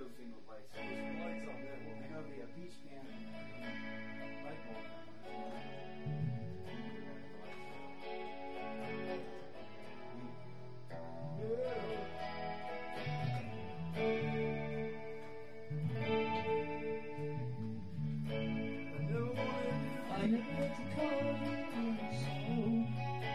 window single lights. There's lights on there. Well, they're going to be a peach can light bulb. I never meant to call you so.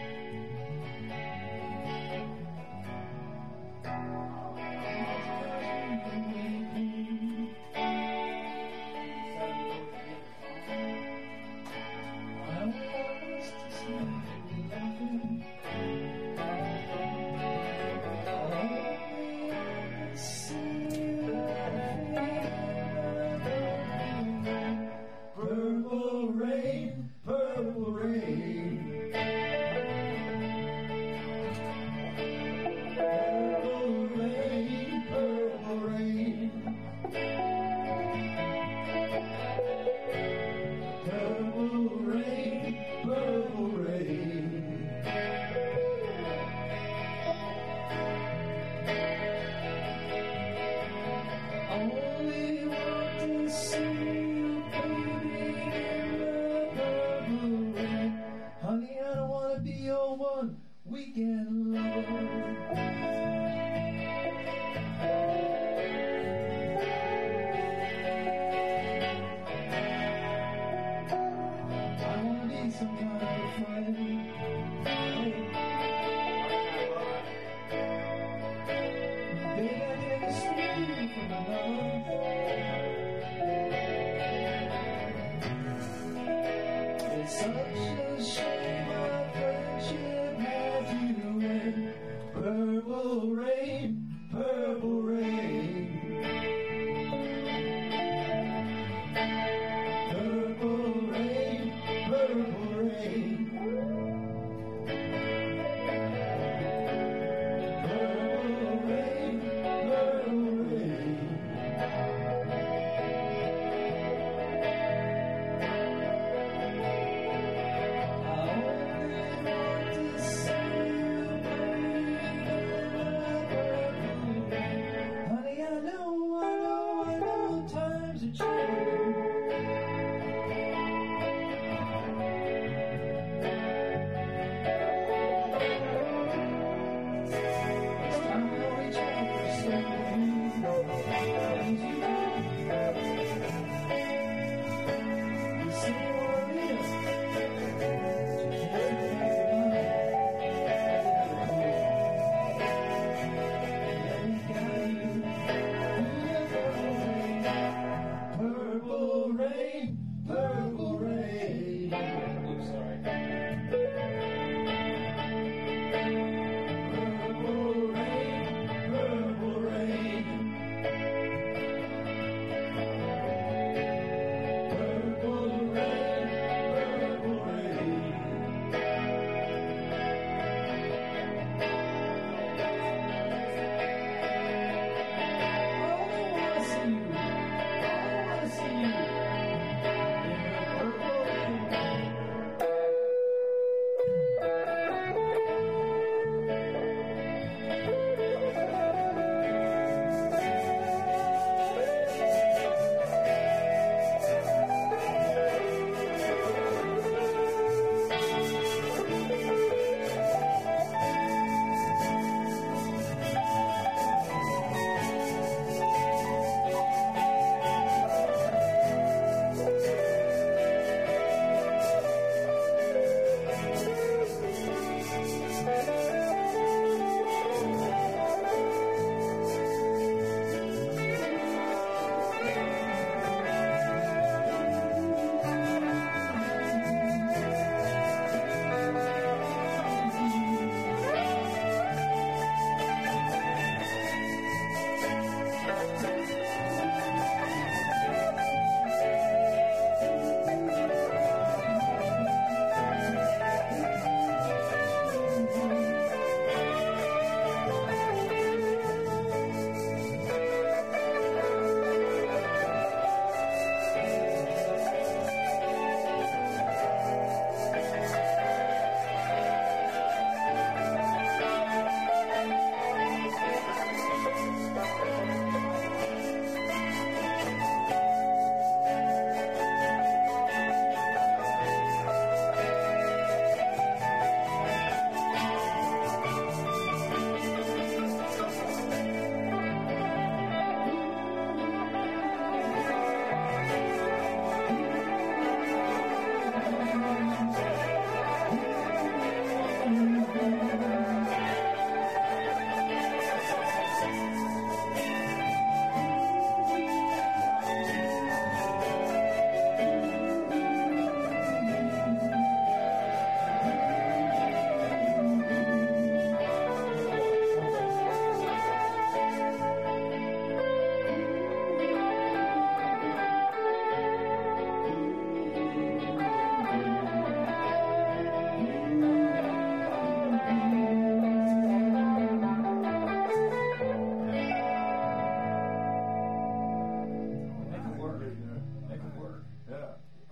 Purple rain, purple rain. Purple rain, purple rain. Purple rain, purple rain. I only want to see you, baby, in the purple rain. Honey, I don't want to be your one weekend lover. I want to be some kind of friend. Baby, I never steal from another. It's such a